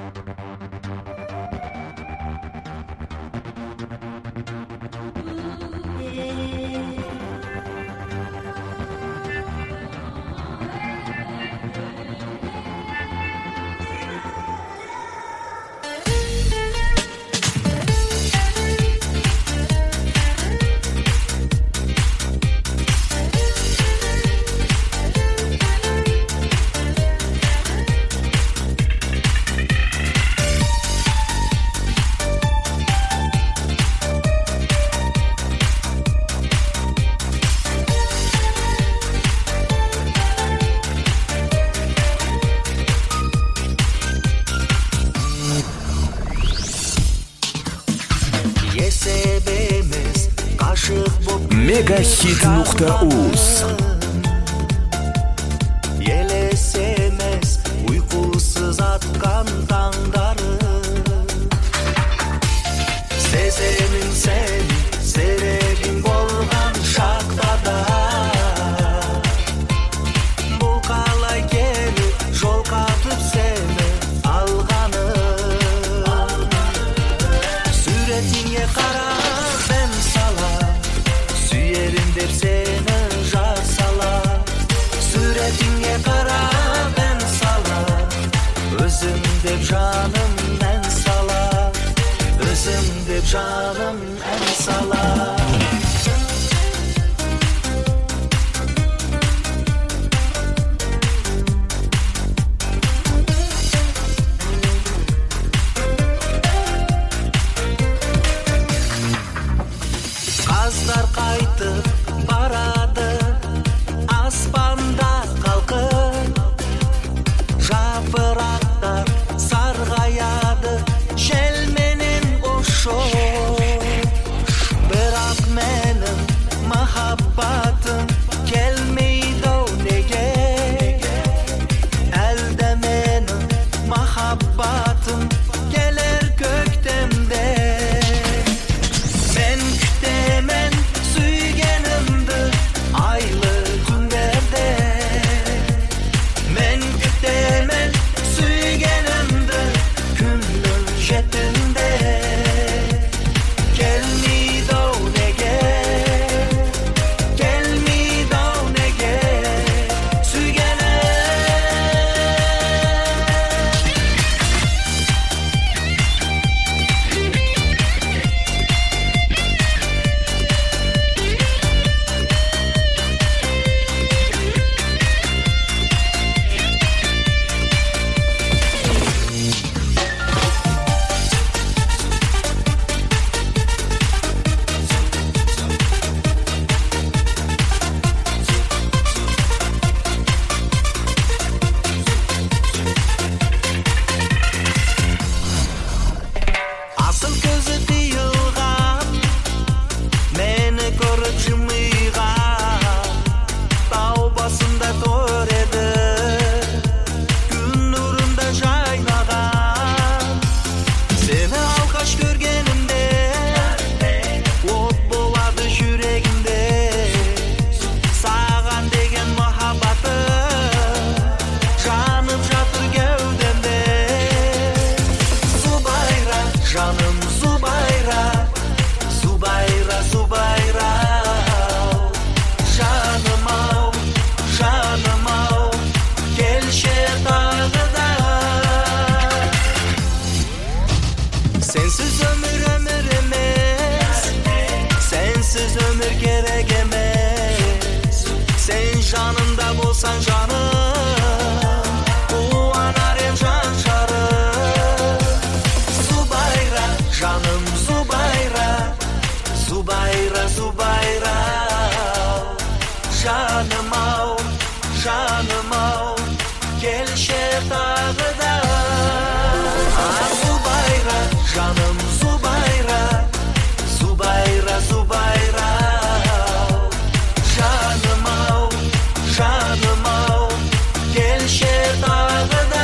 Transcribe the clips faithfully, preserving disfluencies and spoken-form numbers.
Megahit nokta uz Елесемес uykusuz atkan tаңдары Сеземін сен серегin болған шақта да Бұл қалай келіп жол қатып сені алғаны Суретіңе қарап мен сала Сүйерім деп сені жасала Суретіңе қарап мен сала Өзім деп жаным ән сала Өзім деп жаным ән сала Қаздар қайтып барады аспанда қалқып Жапырақтар сарғаяды желменен ұшып Бірақ менің махаббатым келмейді неге Әлде менің махаббатым келер көктемде Мен күтемін сүйгенімді айлы түндерде Мен күтемін сүйгенімді күннің жетінде Келмейді неге Келмейді неге сүйгенім Асыл көзі тиылған Мені көріп жымиған Тау басында тор еді Күн нұрында жайнаған Сені алғаш көргенімде От болады жүрегімде Саған деген махаббатым Жанып жатыр кеудемде Зубайра, жаным Зубайра Зубайра, Зубайра Жаным ау, жаным ау Келші тағы да Сенсіз өмір өмір емес Сенсіз өмір керек емес Сен жанымда болсаң жаным Қуанар ем жан жарым Зубайра, жаным Зубайра Зубайра, Зубайра Жаным ау, жаным ау Келші тағы да А, Зубайра, жаным Зубайра Зубайра, Зубайра Жаным ау, жаным ау Келші тағы да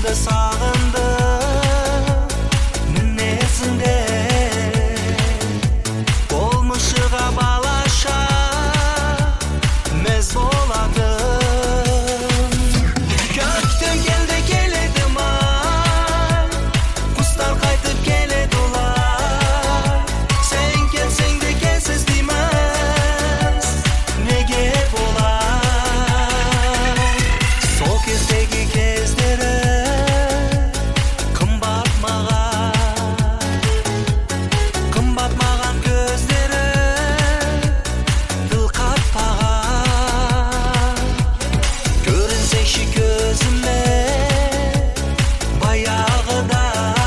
сендерді сағындым мінезіңде болмышыға балаша мәз боладым. Көктем келді келеді май, құстар қайтып келеді олай. Сен келсең де келсіз дейміз, неге болай? Сол кездегі кездері қымбат маған, қымбат маған көздері тіл қатпаған. Көрінсеңші көзіме баяғыда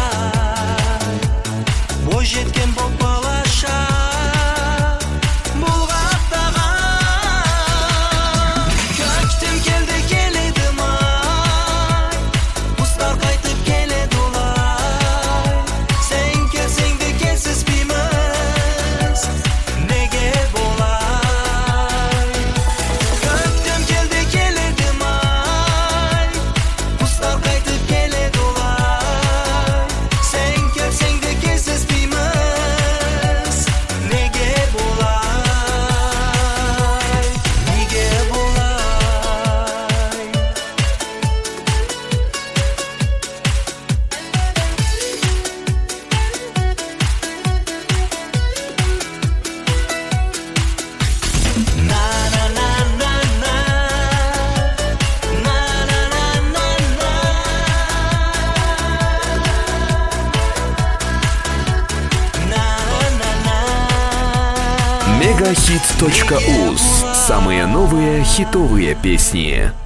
бой жеткен боп балаша бұлғаттаған. Көктем келді келеді май, құстар қайтып келеді олай. Сен келсең де келсізбейміз, неге болай? Көктем келді келеді май, құстар қайтып келеді олай. Сен келсең де келсізбейміз, неге болай? Неге болай? На на на на на, на на на на на, на на на. мегахит точка уз. Самые новые хитовые песни.